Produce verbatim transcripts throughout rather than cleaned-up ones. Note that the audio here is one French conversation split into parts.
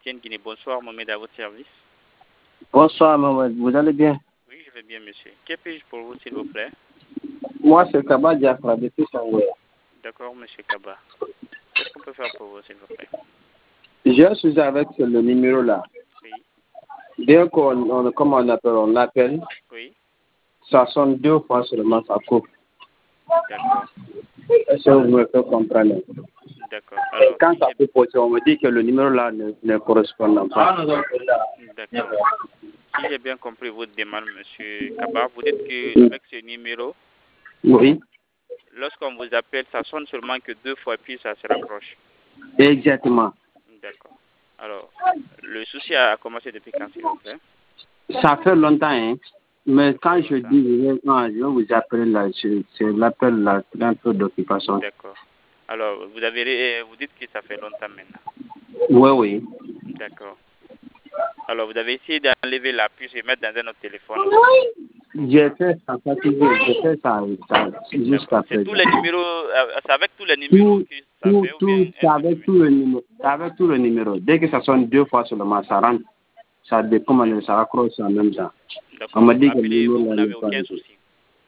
Etienne Guinée. Bonsoir, Mohamed, à votre service. Bonsoir, Mohamed. Vous allez bien? Oui, je vais bien, monsieur. Que puis-je pour vous, s'il vous plaît? Moi, c'est Kaba Diafra, depuis Sangoué. D'accord, monsieur Kaba. Qu'est-ce qu'on peut faire pour vous, s'il vous plaît? Je suis avec le numéro là. Oui. Dès qu'on, on, comme on appelle, on l'appelle, Oui. ça sonne deux fois seulement, ça coupe. D'accord. Est-ce que vous me faites comprendre? D'accord. Alors, Quand si ça j'ai... coupe, on me dit que le numéro là ne, ne correspond pas. D'accord. Si j'ai bien compris votre demande, monsieur Kaba, vous dites qu'avec ce numéro, Oui. lorsqu'on vous appelle, ça sonne seulement que deux fois, puis ça se rapproche. Exactement. D'accord. Alors, le souci a commencé depuis quand, s'il vous plaît? Ça fait longtemps, hein. Mais quand je longtemps. dis, je vais, non, je vais vous appeler là, c'est l'appel là, un peu d'occupation. D'accord. Alors, vous avez, vous dites que ça fait longtemps maintenant. Oui, oui. D'accord. Alors, vous avez essayé d'enlever la puce et mettre dans un autre téléphone. J'ai fait ça, fatigué, j'ai fait ça, ça jusqu'à présent. C'est tous les numéros, euh, c'est avec tous les numéros Tout, que ça tout, fait ou tout, bien c'est un seul avec numéro? tout le numéro. C'est avec tout le numéro. Dès que ça sonne deux fois seulement, ça rentre. Ça décommande, ça raccroche en même temps. On D'accord. m'a dit que le Appelez-vous, numéro vous là n'avez n'est pas aucun réglé. souci.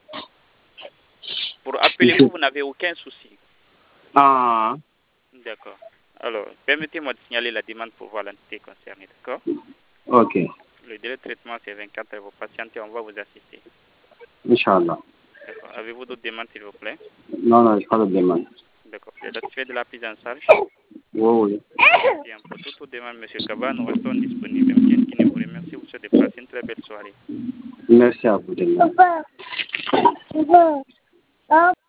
Pour appeler-vous, vous n'avez aucun souci. Ah, D'accord. Alors, permettez-moi de signaler la demande pour voir l'entité concernée, d'accord? ok. Le délai de traitement, c'est vingt-quatre heures. Vous patientez, on va vous assister. Inch'Allah. D'accord. Avez-vous d'autres demandes, s'il vous plaît? Non, non, je pas de demande. D'accord. Vous êtes satisfait de la prise en charge? Oui, oui. Bien. Pour toute autre demande, M. Kaba, nous restons disponibles. M. Nkine vous remercie. Vous souhaite de passer une très belle soirée. Merci à vous de même.